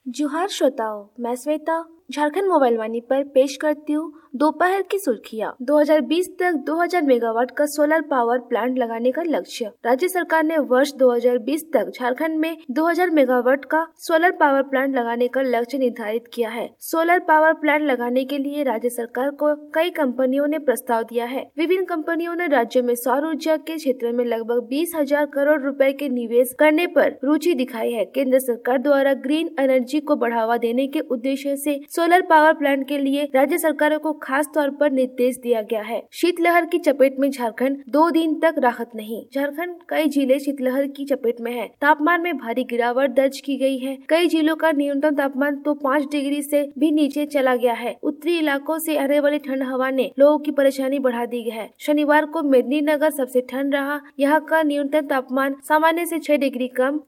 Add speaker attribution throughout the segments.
Speaker 1: जोहार श्रोताओं, मैं श्वेता झारखंड मोबाइल वाणी पर पेश करती हूँ दोपहर की सुर्खियाँ। 2020 तक 2000 मेगावाट का सोलर पावर प्लांट लगाने का लक्ष्य। राज्य सरकार ने वर्ष 2020 तक झारखंड में 2000 मेगावाट का सोलर पावर प्लांट लगाने का लक्ष्य निर्धारित किया है। सोलर पावर प्लांट लगाने के लिए राज्य सरकार को कई कंपनियों ने प्रस्ताव दिया है। विभिन्न कंपनियों ने राज्य में सौर ऊर्जा के क्षेत्र में लगभग 20,000 करोड़ रुपए के निवेश करने पर रुचि दिखाई है। केंद्र सरकार द्वारा ग्रीन एनर्जी को बढ़ावा देने के उद्देश्य से सोलर पावर प्लांट के लिए राज्य सरकारों को खास तौर पर निर्देश दिया गया है। शीतलहर की चपेट में झारखंड 2 दिन तक राहत नहीं। झारखंड कई जिले शीतलहर की चपेट में है। तापमान में भारी गिरावट दर्ज की गई है। कई जिलों का न्यूनतम तापमान तो 5 डिग्री से भी नीचे चला गया है। उत्तरी इलाकों से आने वाली ठंड हवा ने लोगों की परेशानी बढ़ा दी है। शनिवार को मेदिनीनगर सबसे ठंड रहा। यहाँ का न्यूनतम तापमान सामान्य से 6 डिग्री कम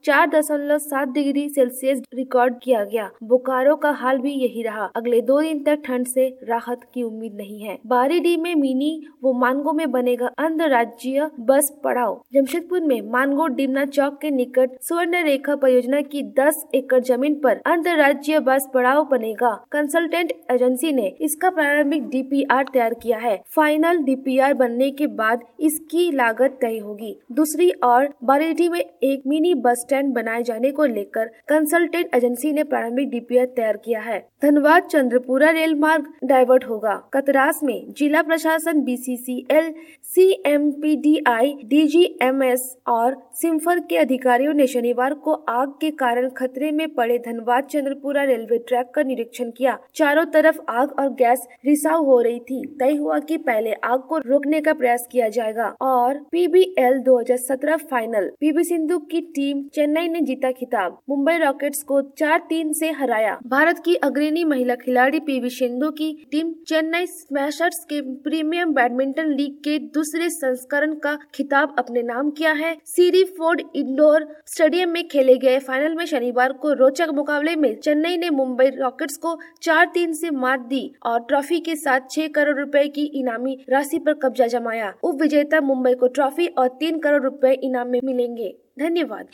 Speaker 1: 4.7 डिग्री सेल्सियस रिकॉर्ड किया गया। बोकारो का हाल भी यही रहा। अगले 2 दिन तक ठंड से राहत की उम्मीद नहीं है। बारीडीह में मिनी व मानगो में बनेगा अंतर्राज्यीय बस पड़ाव। जमशेदपुर में मानगो डिमना चौक के निकट स्वर्ण रेखा परियोजना की 10 एकड़ जमीन पर अंतर्राज्यीय बस पड़ाव बनेगा। कंसल्टेंट एजेंसी ने इसका प्रारंभिक डीपीआर तैयार किया है। फाइनल डीपीआर बनने के बाद इसकी लागत तय होगी। दूसरी ओर बारीडीह में एक मिनी बस स्टैंड बनाए जाने को लेकर कंसल्टेंट एजेंसी ने प्रारंभिक डीपीआर तैयार किया है। धनबाद चंद्रपुरा रेल मार्ग डाइवर्ट होगा। कतरास में जिला प्रशासन, बीसीसीएल, सीएमपीडीआई, डीजीएमएस और सिम्फर के अधिकारियों ने शनिवार को आग के कारण खतरे में पड़े धनबाद चंद्रपुरा रेलवे ट्रैक का निरीक्षण किया। चारों तरफ आग और गैस रिसाव हो रही थी। तय हुआ कि पहले आग को रोकने का प्रयास किया जाएगा। और पीबीएल 2017 फाइनल, पीवी सिंधु की टीम चेन्नई ने जीता खिताब। मुंबई रॉकेट्स को 4-3 से हराया। भारत की अग्रणी महिला खिलाड़ी पीवी सिंधु की टीम चेन्नई स्मैशर्स के प्रीमियम बैडमिंटन लीग के दूसरे संस्करण का खिताब अपने नाम किया है। सीरी फोर्ड इंडोर स्टेडियम में खेले गए फाइनल में शनिवार को रोचक मुकाबले में चेन्नई ने मुंबई रॉकेट्स को 4-3 से मात दी और ट्रॉफी के साथ 6 करोड़ रुपए की इनामी राशि पर कब्जा जमाया। उप विजेता मुंबई को ट्रॉफी और 3 करोड़ रुपए इनाम में मिलेंगे। धन्यवाद।